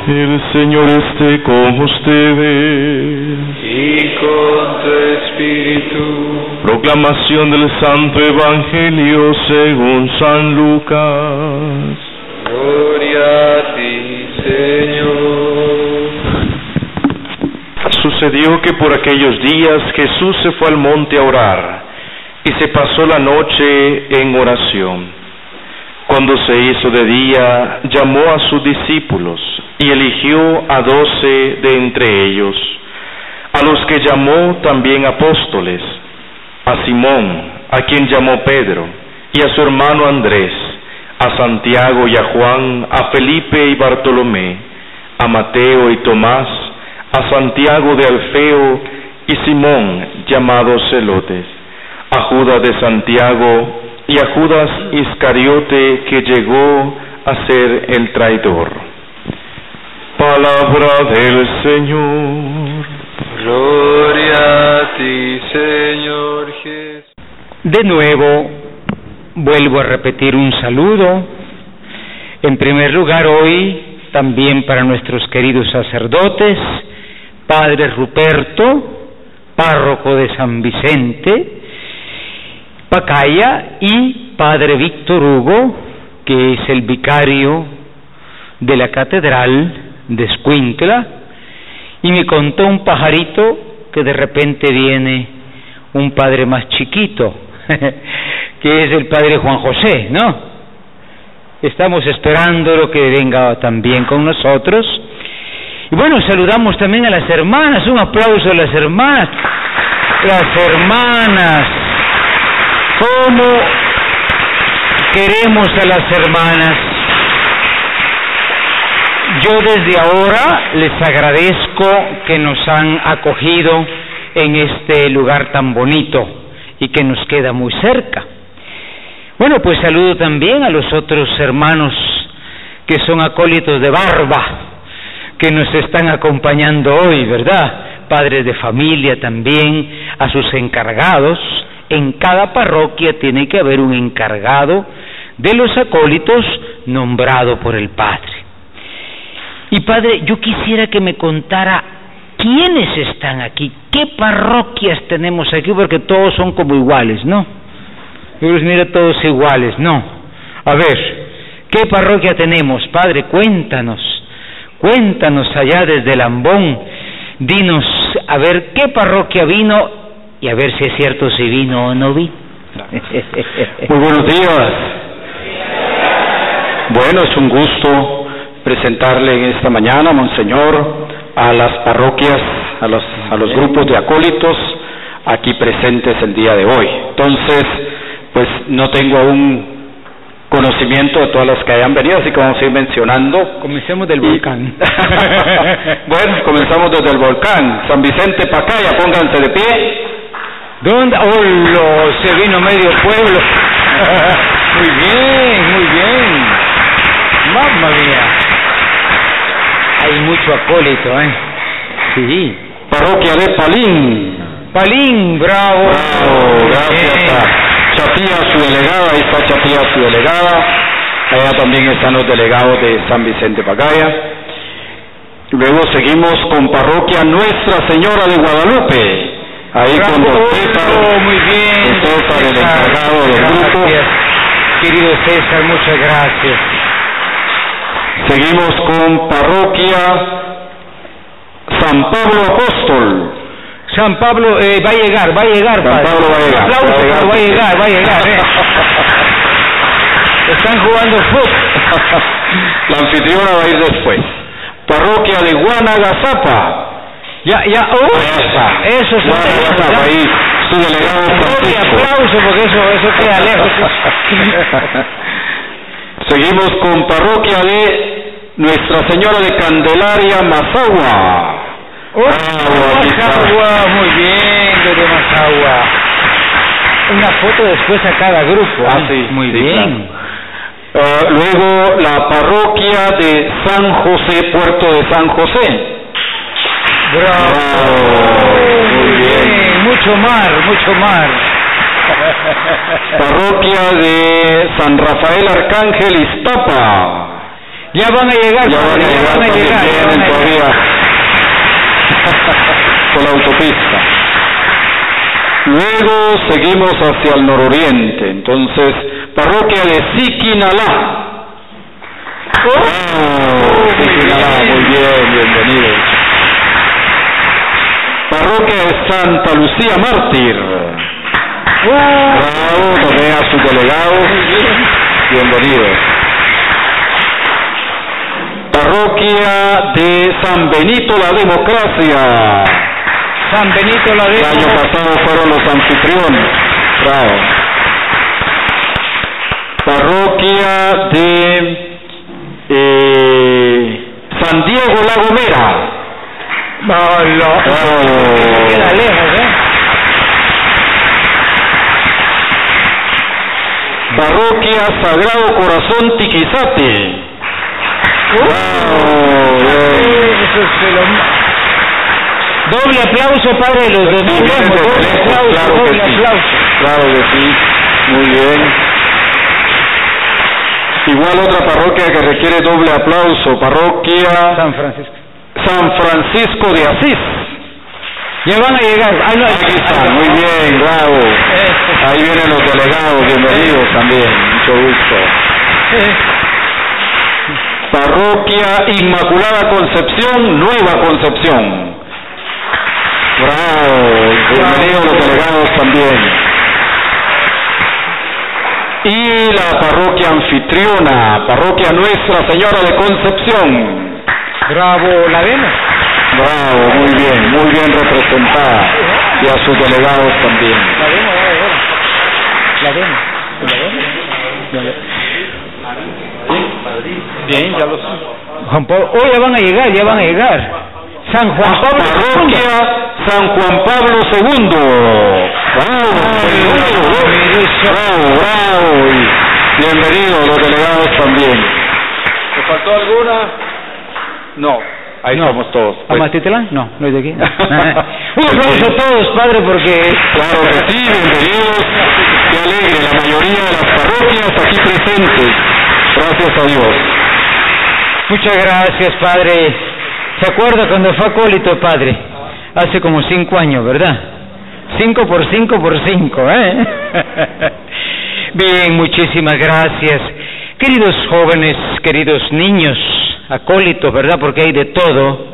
El Señor esté con ustedes. Y con tu espíritu. Proclamación del Santo Evangelio según San Lucas. Gloria a ti, Señor. Sucedió que por aquellos días Jesús se fue al monte a orar y se pasó la noche en oración. Cuando se hizo de día, llamó a sus discípulos y eligió a 12 de entre ellos, a los que llamó también apóstoles, a Simón, a quien llamó Pedro, y a su hermano Andrés, a Santiago y a Juan, a Felipe y Bartolomé, a Mateo y Tomás, a Santiago de Alfeo y Simón, llamado Celotes, a Judas de Santiago y a Judas Iscariote, que llegó a ser el traidor. Palabra del Señor. Gloria a ti, Señor Jesús. De nuevo, vuelvo a repetir un saludo. En primer lugar, hoy, también para nuestros queridos sacerdotes, Padre Ruperto, párroco de San Vicente, Pacaya, y Padre Víctor Hugo, que es el vicario de la Catedral de Escuintla, y me contó un pajarito que de repente viene un padre más chiquito, que es el Padre Juan José, ¿no? Estamos esperando lo que venga también con nosotros. Y bueno, saludamos también a las hermanas, un aplauso a las hermanas. Las hermanas, ¿cómo queremos a las hermanas? Yo desde ahora les agradezco que nos han acogido en este lugar tan bonito y que nos queda muy cerca. Bueno, pues saludo también a los otros hermanos que son acólitos de barba, que nos están acompañando hoy, ¿verdad? Padres de familia también, a sus encargados. En cada parroquia tiene que haber un encargado de los acólitos nombrado por el Padre. Y Padre, yo quisiera que me contara quiénes están aquí, qué parroquias tenemos aquí, porque todos son como iguales, ¿no? Yo los miro todos iguales, ¿no? A ver, ¿qué parroquia tenemos, Padre? Cuéntanos allá desde Lambón, dinos, a ver, ¿qué parroquia vino? Y a ver si es cierto si vino o no vino. Muy buenos días. Bueno, es un gusto presentarle en esta mañana, Monseñor, a las parroquias, a los grupos de acólitos aquí presentes el día de hoy. Entonces, pues no tengo aún conocimiento de todas las que hayan venido, así que vamos a ir mencionando. Comencemos del volcán. Bueno, comenzamos desde el volcán. San Vicente, Pacaya, pónganse de pie. ¿Dónde? ¡Oh, se vino medio pueblo! Muy bien, muy bien. ¡Mamma mía! Hay mucho acólito, ¿eh? Sí. Parroquia de Palín. Palín, bravo. Bravo, gracias a Chapía, su delegada. Ahí está Chapía, su delegada. Allá también están los delegados de San Vicente Pacaya. Luego seguimos con Parroquia Nuestra Señora de Guadalupe. Ahí bravo, con don César. Muy bien. Don César, el encargado del grupo. Querido César, muchas gracias. Seguimos con Parroquia San Pablo Apóstol. San Pablo va a llegar, San padre. Pablo va a llegar. Aplausos, pero va a llegar. Están jugando fútbol. La anfitriona va a ir después. Parroquia de Guanagazapa. Ya, eso es Guanagazapa, ahí su delegado Francisco. Aplauso porque eso queda lejos. Seguimos con Parroquia de Nuestra Señora de Candelaria, Mazagua. Mazagua, muy bien, desde Mazagua. Una foto después a cada grupo. Sí, muy sí, bien. Claro. Luego la Parroquia de San José, Puerto de San José. Bravo. Muy bien, mucho mar. Parroquia de San Rafael Arcángel, Iztapa. Ya van a llegar. Ya van a llegar, vienen todavía por la autopista. Luego seguimos hacia el nororiente, entonces, parroquia de Siquinalá. Siquinalá, muy bien, bienvenidos. Parroquia de Santa Lucía Mártir. Bravo, también a sus delegados, bienvenidos. Parroquia de San Benito la Democracia. San Benito la Democracia. El año pasado fueron los anfitriones. Bravo. Parroquia de San Diego La Gomera. Queda lejos, Parroquia Sagrado Corazón Tiquizate. Doble aplauso, padre, los de doble aplauso. Claro que sí, muy bien. Igual otra parroquia que requiere doble aplauso, parroquia San Francisco de Asís. Ya van a llegar. Aquí está, muy bien, bravo. Ahí vienen los delegados, bienvenidos también, mucho gusto. Parroquia Inmaculada Concepción, Nueva Concepción. Bravo, bienvenidos los delegados también. Y la parroquia anfitriona, parroquia Nuestra Señora de Concepción. Bravo, la vemos. Bravo, muy bien representada. Y a sus delegados también. La vemos. Bien, ya lo sé. Juan Pablo, ya van a llegar. San Juan Pablo Parroquia San Juan Pablo II. Bravo. Y bienvenidos los delegados también. ¿Me faltó alguna? No. Ahí estamos todos. ¿A Matitlán? No es de aquí. Un aplauso a todos, padre, porque... Claro que sí, bienvenidos. Qué alegre, la mayoría de las parroquias aquí presentes. Gracias a Dios. Muchas gracias, padre. ¿Se acuerda cuando fue acólito, padre? Hace como 5 años, ¿verdad? 5 por 5 por 5, ¿eh? Bien, muchísimas gracias. Queridos jóvenes, queridos niños, acólitos, ¿verdad? Porque hay de todo.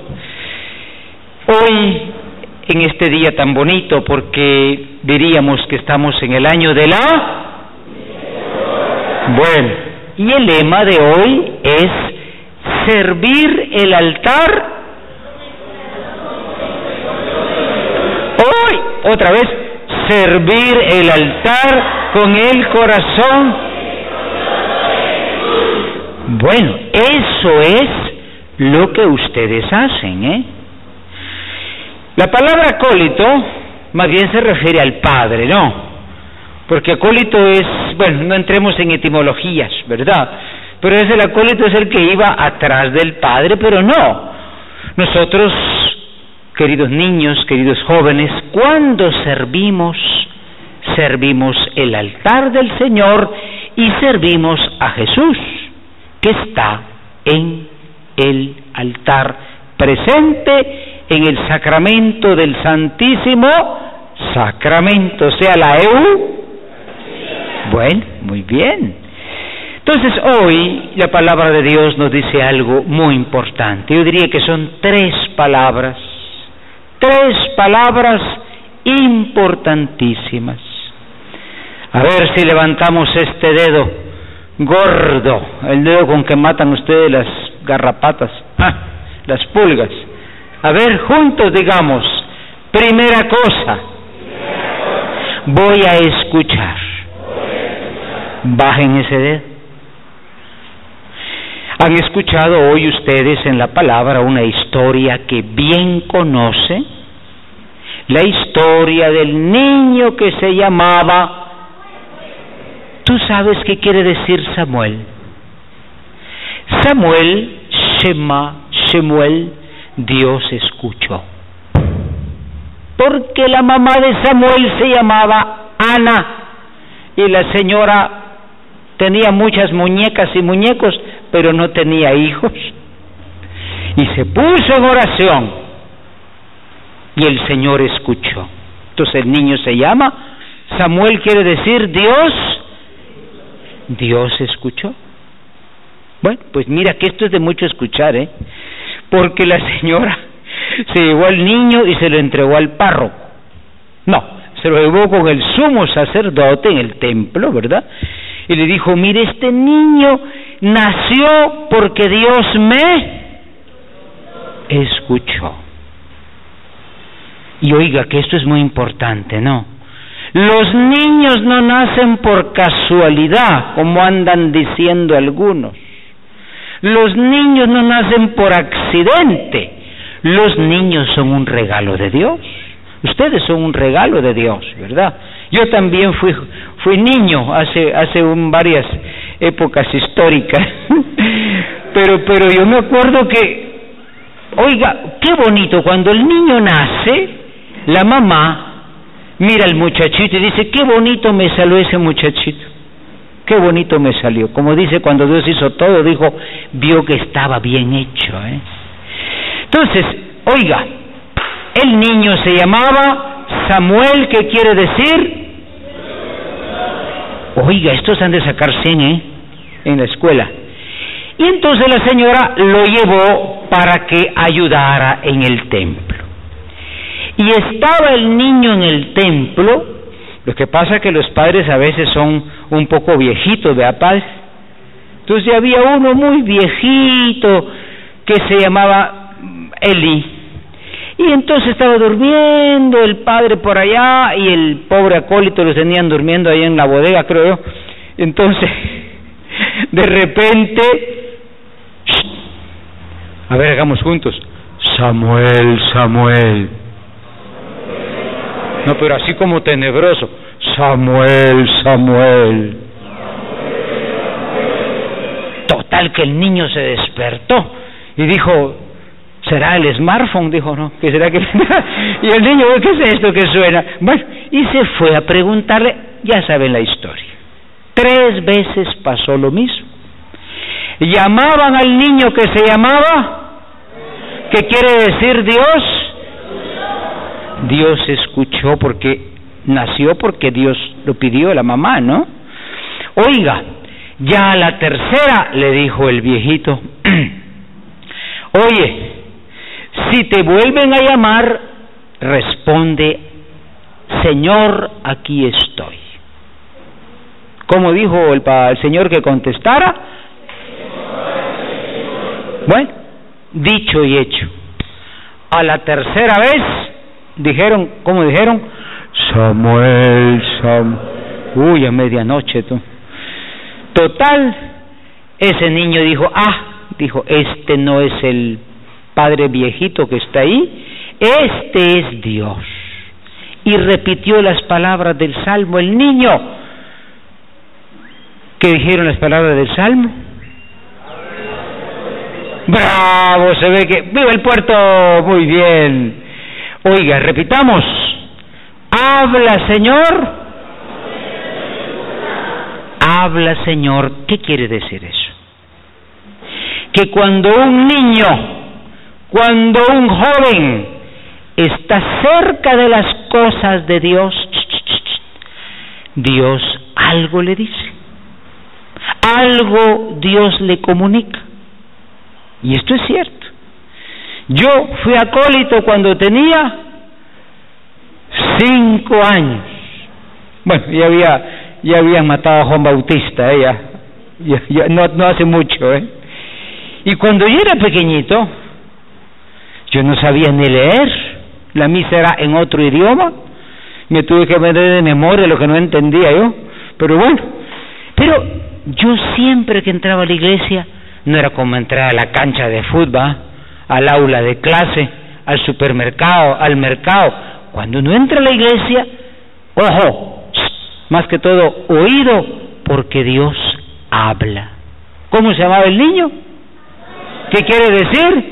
Hoy, en este día tan bonito, porque diríamos que estamos en el año de la... Bueno, y el lema de hoy es servir el altar. Hoy, otra vez, servir el altar con el corazón. Bueno, eso es lo que ustedes hacen, ¿eh? La palabra acólito más bien se refiere al Padre, ¿no? Porque acólito es, bueno, no entremos en etimologías, ¿verdad? Pero el acólito es el que iba atrás del Padre, pero no. Nosotros, queridos niños, queridos jóvenes, cuando servimos el altar del Señor y servimos a Jesús, que está en el altar, presente en el sacramento del Santísimo Sacramento, o sea, la Bueno, muy bien. Entonces hoy la palabra de Dios nos dice algo muy importante. Yo diría que son 3 palabras importantísimas. A ver si levantamos este dedo gordo, el dedo con que matan ustedes las garrapatas, las pulgas. A ver, juntos digamos, primera cosa, voy a escuchar. Bajen ese dedo. ¿Han escuchado hoy ustedes en la palabra una historia que bien conocen? La historia del niño que se llamaba... ¿Tú sabes qué quiere decir Samuel? Samuel, Shemuel, Dios escuchó. Porque la mamá de Samuel se llamaba Ana y la señora tenía muchas muñecas y muñecos, pero no tenía hijos. Y se puso en oración y el Señor escuchó. Entonces el niño se llama Samuel, quiere decir Dios escuchó. Bueno, pues mira que esto es de mucho escuchar, porque la señora se llevó al niño y se lo entregó al párroco. No, se lo llevó con el sumo sacerdote en el templo, ¿verdad? Y le dijo, mire, este niño nació porque Dios me escuchó. Y oiga que esto es muy importante, ¿no? Los niños no nacen por casualidad, como andan diciendo algunos. Los niños no nacen por accidente. Los niños son un regalo de Dios. Ustedes son un regalo de Dios, ¿verdad? Yo también fui niño hace varias épocas históricas. pero yo me acuerdo que, oiga, qué bonito, cuando el niño nace, la mamá mira al muchachito y dice, qué bonito me salió ese muchachito, qué bonito me salió. Como dice, cuando Dios hizo todo, dijo, vio que estaba bien hecho, Entonces, oiga, el niño se llamaba Samuel, ¿qué quiere decir? Oiga, estos han de sacar 100, en la escuela. Y entonces la señora lo llevó para que ayudara en el templo. Y estaba el niño en el templo. Lo que pasa es que los padres a veces son un poco viejitos, ¿verdad, padre? Entonces había uno muy viejito que se llamaba Eli. Y entonces estaba durmiendo el padre por allá y el pobre acólito lo tenían durmiendo ahí en la bodega, creo yo. Entonces, de repente, a ver, hagamos juntos, Samuel, Samuel. No, pero así como tenebroso, Samuel, Samuel. Total que el niño se despertó y dijo, ¿será el smartphone? Dijo, no, ¿qué será que...? Y el niño, ¿qué es esto que suena? Bueno, y se fue a preguntarle, ya saben la historia. 3 veces pasó lo mismo. Llamaban al niño que se llamaba, ¿qué quiere decir Dios? Dios escuchó porque nació porque Dios lo pidió, la mamá, ¿no? Oiga, ya a la tercera le dijo el viejito, oye, si te vuelven a llamar, responde, Señor, aquí estoy. ¿Cómo dijo el Señor que contestara? Bueno, dicho y hecho. A la tercera vez dijeron, ¿cómo dijeron? Samuel, Samuel. Uy, a medianoche tú. Total, ese niño dijo, este no es el padre viejito que está ahí, este es Dios. Y repitió las palabras del Salmo, el niño. ¿Qué dijeron las palabras del Salmo? ¡Bravo! Se ve que... ¡Viva el puerto! Muy bien. Oiga, repitamos. Habla, Señor. Habla, Señor. ¿Qué quiere decir eso? Que cuando un niño, cuando un joven está cerca de las cosas de Dios, Dios algo le dice. Algo Dios le comunica. Y esto es cierto. Yo fui acólito cuando tenía 5 años. Bueno, ya había matado a Juan Bautista, ya no hace mucho, Y cuando yo era pequeñito, yo no sabía ni leer. La misa era en otro idioma. Me tuve que aprender de memoria lo que no entendía yo. Pero bueno, yo siempre que entraba a la iglesia, no era como entrar a la cancha de fútbol, al aula de clase, al supermercado, al mercado. Cuando uno entra a la iglesia, ojo, más que todo, oído, porque Dios habla. ¿Cómo se llamaba el niño? ¿Qué quiere decir?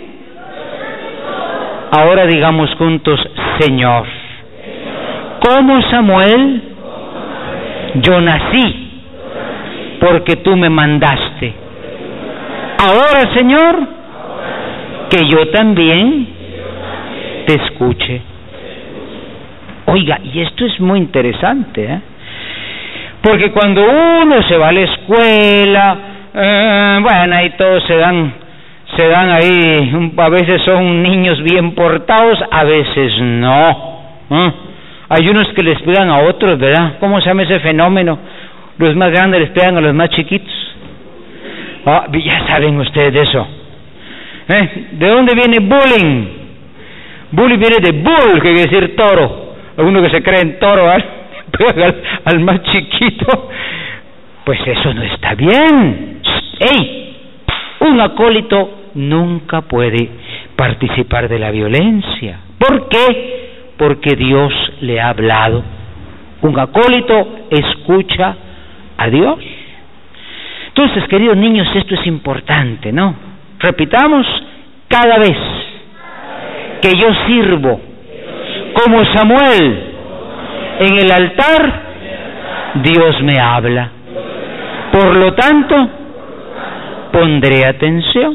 Ahora digamos juntos, Señor. Como Samuel, yo nací, porque tú me mandaste. ahora, Señor, que yo también te escuche. Oiga, y esto es muy interesante, ¿eh? Porque cuando uno se va a la escuela, bueno, ahí todos se dan ahí, a veces son niños bien portados, a veces no. Hay unos que les pegan a otros, ¿verdad? ¿Cómo se llama ese fenómeno? Los más grandes les pegan a los más chiquitos. Ya saben ustedes de eso. ¿De dónde viene bullying? Bullying viene de bull, que quiere decir toro. Uno que se cree en toro, pega al más chiquito. Pues eso no está bien. ¡Ey! Un acólito nunca puede participar de la violencia. ¿Por qué? Porque Dios le ha hablado. Un acólito escucha a Dios. Entonces, queridos niños, esto es importante, ¿no? Repitamos, cada vez que yo sirvo como Samuel en el altar, Dios me habla. Por lo tanto, pondré atención.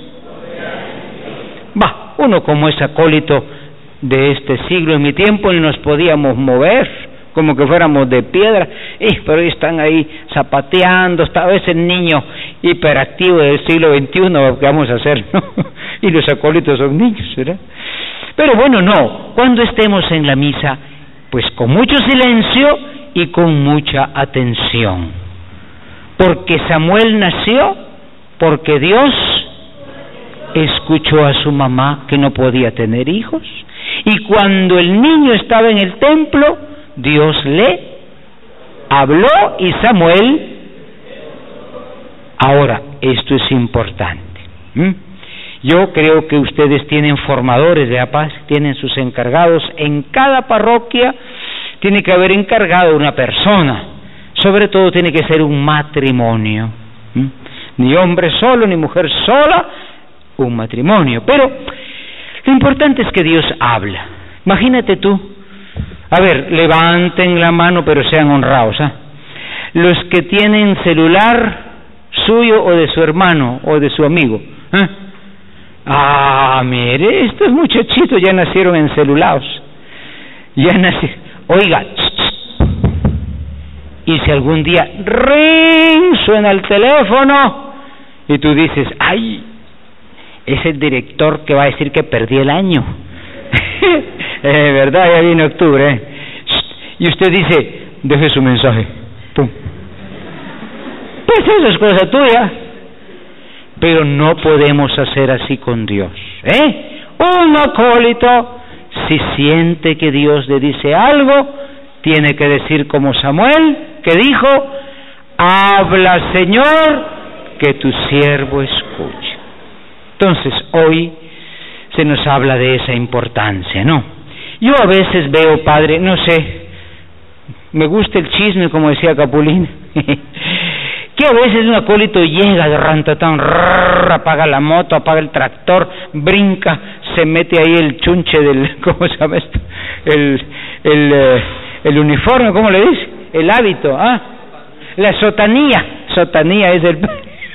Uno como es acólito de este siglo, en mi tiempo ni nos podíamos mover, como que fuéramos de piedra, pero hoy están ahí zapateando, a veces el niño hiperactivo del siglo XXI, ¿qué vamos a hacer, no? Y los acólitos son niños, ¿verdad? Pero bueno, no, cuando estemos en la misa, pues con mucho silencio y con mucha atención, porque Samuel nació, porque Dios escuchó a su mamá que no podía tener hijos, y cuando el niño estaba en el templo, Dios le habló y Samuel. Ahora, esto es importante. Yo creo que ustedes tienen formadores de la paz, tienen sus encargados. En cada parroquia tiene que haber encargado una persona. Sobre todo tiene que ser un matrimonio. Ni hombre solo, ni mujer sola, un matrimonio. Pero lo importante es que Dios habla. Imagínate tú. A ver, levanten la mano, pero sean honrados. Los que tienen celular suyo o de su hermano o de su amigo. Mire, estos muchachitos ya nacieron encelados. Ya nacieron. Oiga, y si algún día ring suena el teléfono y tú dices, ay, es el director que va a decir que perdí el año. ¿Verdad? Ya viene octubre. Y usted dice, deje su mensaje. ¡Pum! Pues eso es cosa tuya. Pero no podemos hacer así con Dios. Un acólito, si siente que Dios le dice algo, tiene que decir como Samuel, que dijo, habla, Señor, que tu siervo escuche. Entonces, hoy se nos habla de esa importancia, ¿no? Yo a veces veo, padre, no sé, me gusta el chisme, como decía Capulín, que a veces un acólito llega de rantatán, apaga la moto, apaga el tractor, brinca, se mete ahí el chunche del, ¿cómo se llama esto? El uniforme, ¿cómo le dice? El hábito, la sotanía es el...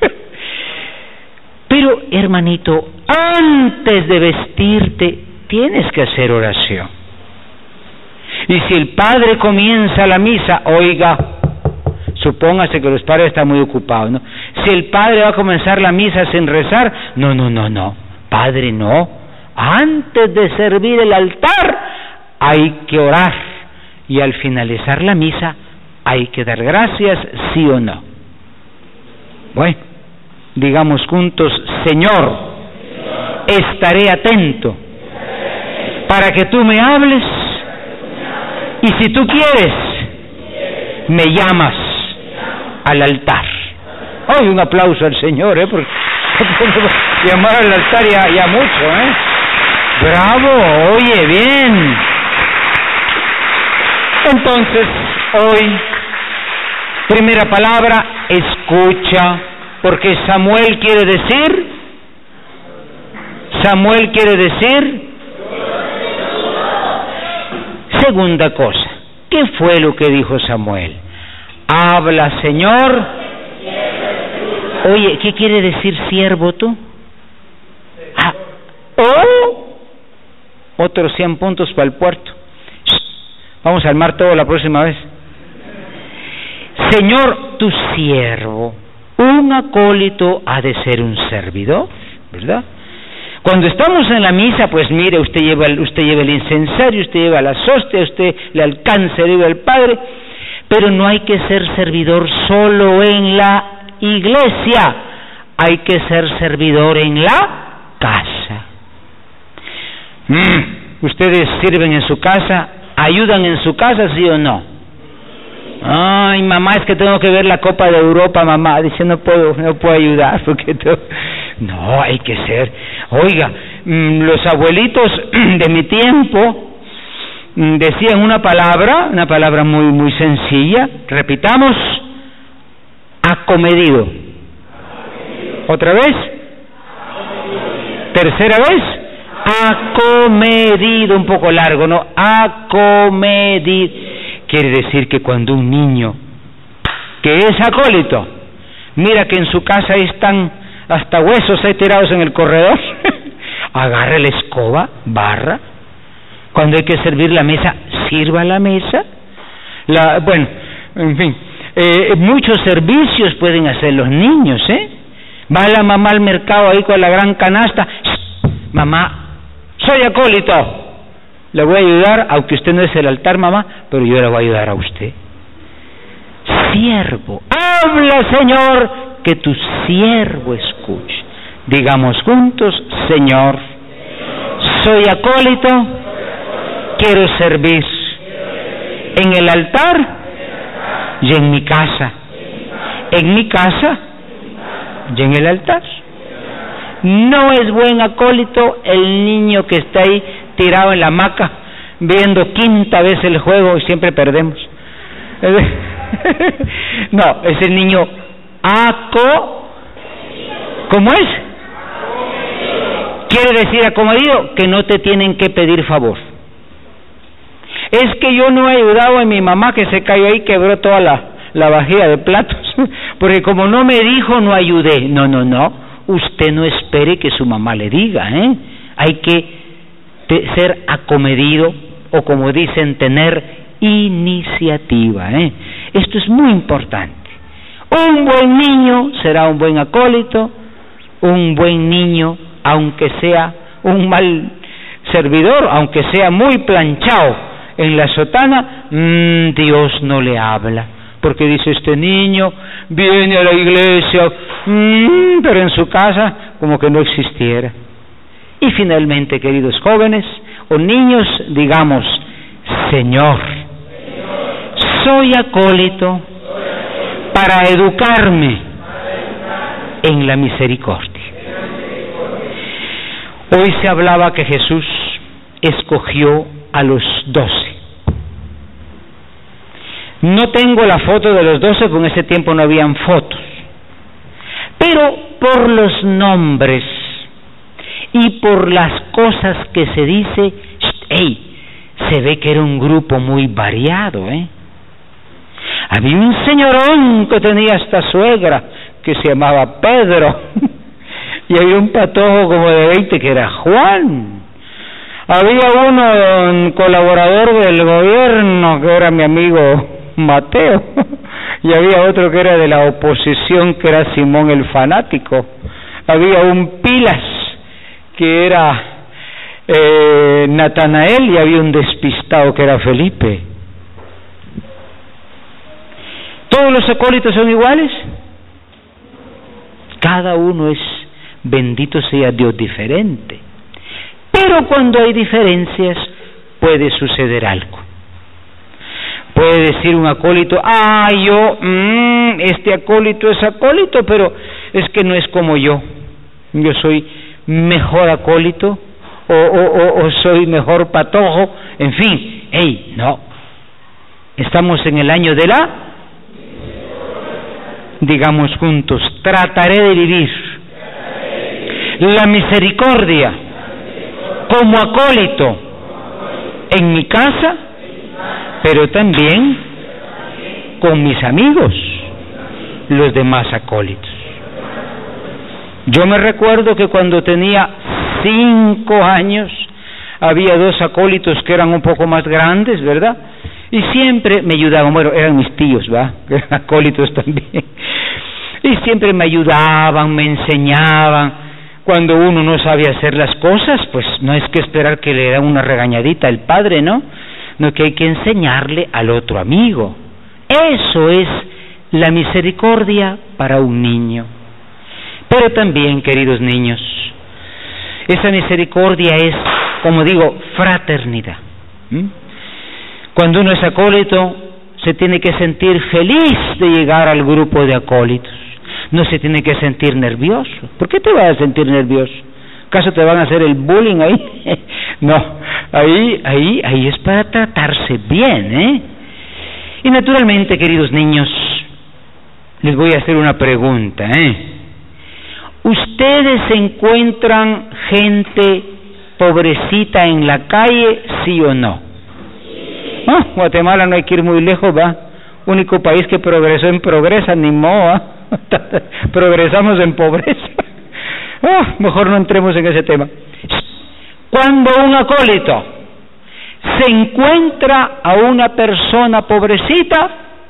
Pero, hermanito, antes de vestirte, tienes que hacer oración. Y si el padre comienza la misa, oiga, supóngase que los padres están muy ocupados, ¿no? Si el padre va a comenzar la misa sin rezar, no, padre, no. Antes de servir el altar, hay que orar. Y al finalizar la misa, hay que dar gracias, sí o no. Bueno, digamos juntos, Señor, estaré atento para que tú me hables, y si tú quieres, me llamas al altar. Ay, un aplauso al Señor, porque llamar al altar ya mucho, Bravo, oye, bien. Entonces, hoy, primera palabra, escucha, porque Samuel quiere decir, segunda cosa, ¿qué fue lo que dijo Samuel? Habla, Señor, Oye, ¿qué quiere decir siervo tú? Otros 100 puntos para el puerto. Vamos a armar todo la próxima vez. Señor, tu siervo. Un acólito ha de ser un servidor, ¿verdad? Cuando estamos en la misa, pues mire, usted lleva el incensario, usted lleva las hostias, usted le alcanza el libro del Padre, pero no hay que ser servidor solo en la iglesia, hay que ser servidor en la casa. ¿Ustedes sirven en su casa? ¿Ayudan en su casa, sí o no? Ay, mamá, es que tengo que ver la Copa de Europa, mamá. Dice, no puedo ayudar porque no, hay que ser. Oiga, los abuelitos de mi tiempo decían una palabra muy muy sencilla. Repitamos: acomedido. ¿Otra vez? ¿Tercera vez? Acomedido, un poco largo, ¿no? Acomedido. Quiere decir que cuando un niño que es acólito mira que en su casa están hasta huesos ahí tirados en el corredor, agarre la escoba, barra. Cuando hay que servir la mesa, sirva la mesa. Bueno, en fin, muchos servicios pueden hacer los niños, Va la mamá al mercado ahí con la gran canasta. Mamá, soy acólito, le voy a ayudar, aunque usted no es el altar, mamá, pero yo le voy a ayudar a usted. Siervo, habla, Señor, que tu siervo escuche. Digamos juntos: Señor, soy acólito, quiero servir en el altar y en mi casa. En mi casa y en el altar. No es buen acólito el niño que está ahí tirado en la hamaca viendo quinta vez el juego y siempre perdemos. No, es el niño ¿cómo es? Quiere decir acomedido, que no te tienen que pedir favor. Es que yo no he ayudado a mi mamá que se cayó ahí, quebró toda la vajilla de platos, porque como no me dijo, no ayudé. No. Usted no espere que su mamá le diga, Hay que ser acomedido, o como dicen, tener iniciativa, Esto es muy importante. Un buen niño será un buen acólito. Un buen niño, aunque sea un mal servidor, aunque sea muy planchado en la sotana, Dios no le habla, porque dice: este niño viene a la iglesia, pero en su casa como que no existiera. Y finalmente, queridos jóvenes o niños, digamos: Señor, soy acólito para educarme en la misericordia. Hoy se hablaba que Jesús escogió a los 12. No tengo la foto de los 12, porque en ese tiempo no habían fotos, pero por los nombres y por las cosas que se dice, se ve que era un grupo muy variado, Había un señorón que tenía esta suegra que se llamaba Pedro, y había un patojo como de 20 que era Juan. Había un colaborador del gobierno que era mi amigo Mateo, y había otro que era de la oposición que era Simón el fanático. Había un Pilas que era Natanael, y había un despistado que era Felipe. ¿Todos los acólitos son iguales? Cada uno es, bendito sea Dios, diferente. Pero cuando hay diferencias puede suceder algo. Puede decir un acólito: este acólito es acólito, pero es que no es como yo soy mejor acólito, o soy mejor patojo, en fin. No, estamos en el año de digamos juntos: trataré de vivir la misericordia como acólito en mi casa, pero también con mis amigos, los demás acólitos. Yo me recuerdo que cuando tenía 5 años, había 2 acólitos que eran un poco más grandes, ¿verdad? Y siempre me ayudaban, bueno, eran mis tíos, ¿verdad? Acólitos también. Y siempre me ayudaban, me enseñaban. Cuando uno no sabe hacer las cosas, pues no es que esperar que le den una regañadita al padre, ¿no? No, que hay que enseñarle al otro amigo. Eso es la misericordia para un niño. Pero también, queridos niños, esa misericordia es, como digo, fraternidad. Cuando uno es acólito, se tiene que sentir feliz de llegar al grupo de acólitos. No se tiene que sentir nervioso. ¿Por qué te vas a sentir nervioso? ¿Acaso te van a hacer el bullying ahí? No, ahí es para tratarse bien, ¿eh? Y naturalmente, queridos niños, les voy a hacer una pregunta, ¿Ustedes encuentran gente pobrecita en la calle, sí o no? Guatemala no hay que ir muy lejos, ¿va? Único país que progresó en pobreza, ni modo, progresamos en pobreza. Mejor no entremos en ese tema. Cuando un acólito se encuentra a una persona pobrecita,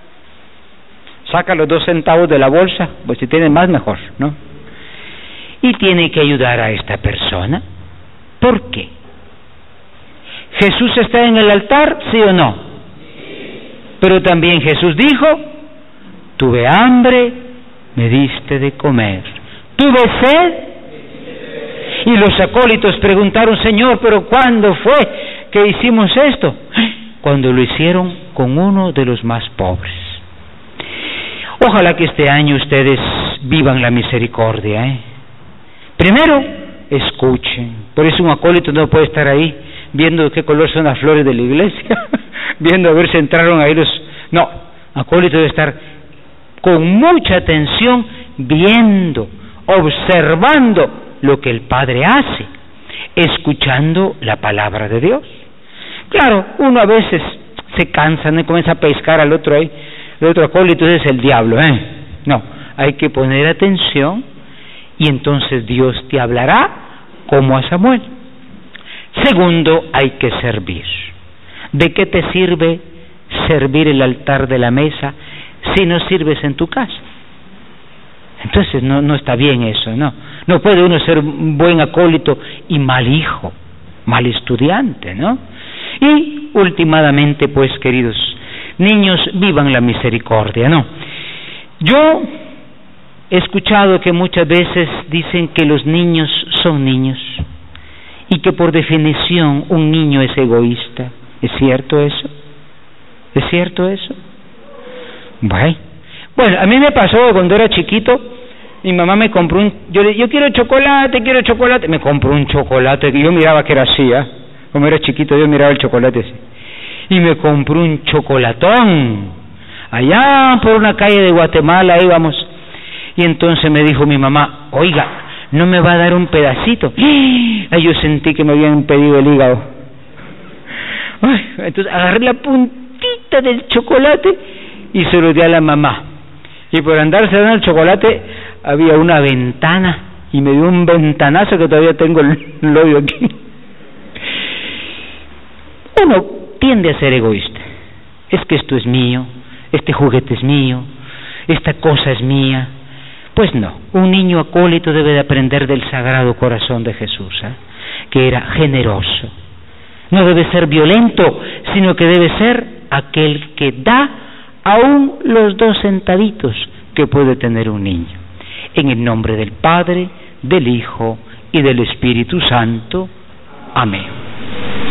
saca los 2 centavos de la bolsa, pues si tiene más mejor, ¿no? Y tiene que ayudar a esta persona. ¿Por qué? ¿Jesús está en el altar, sí o no? Pero también Jesús dijo, tuve hambre, me diste de comer, tuve sed. Y los acólitos preguntaron, Señor, ¿pero cuándo fue que hicimos esto? Cuando lo hicieron con uno de los más pobres. Ojalá que este año ustedes vivan la misericordia, Primero, escuchen. Por eso un acólito no puede estar ahí viendo de qué color son las flores de la iglesia, viendo a ver si entraron ahí los... No, acólito debe estar con mucha atención, viendo, observando lo que el Padre hace, escuchando la palabra de Dios. Claro, uno a veces se cansa, ¿no? Y comienza a pescar al otro ahí, el otro acólito es el diablo, No, hay que poner atención y entonces Dios te hablará como a Samuel. Segundo, hay que servir. ¿De qué te sirve servir el altar de la mesa si no sirves en tu casa? Entonces no está bien eso, ¿no? No puede uno ser un buen acólito y mal hijo, mal estudiante, ¿no? Y últimamente, pues, queridos niños, vivan la misericordia, ¿no? Yo he escuchado que muchas veces dicen que los niños son niños y que por definición un niño es egoísta. ¿Es cierto eso? ¿Es cierto eso? Bueno, a mí me pasó cuando era chiquito, mi mamá me compró yo quiero chocolate, me compró un chocolate, que yo miraba que era así, como era chiquito yo miraba el chocolate así, y me compró un chocolatón, allá por una calle de Guatemala íbamos, y entonces me dijo mi mamá, oiga, ¿no me va a dar un pedacito? Ay, yo sentí que me habían pedido el hígado. Entonces agarré la puntita del chocolate y se lo di a la mamá. Y por andarse dando el chocolate, había una ventana y me dio un ventanazo que todavía tengo el hoyo aquí. Uno tiende a ser egoísta. Es que esto es mío, este juguete es mío, esta cosa es mía. Pues no, un niño acólito debe de aprender del Sagrado Corazón de Jesús, que era generoso. No debe ser violento, sino que debe ser aquel que da aún los 2 centavitos que puede tener un niño. En el nombre del Padre, del Hijo y del Espíritu Santo. Amén.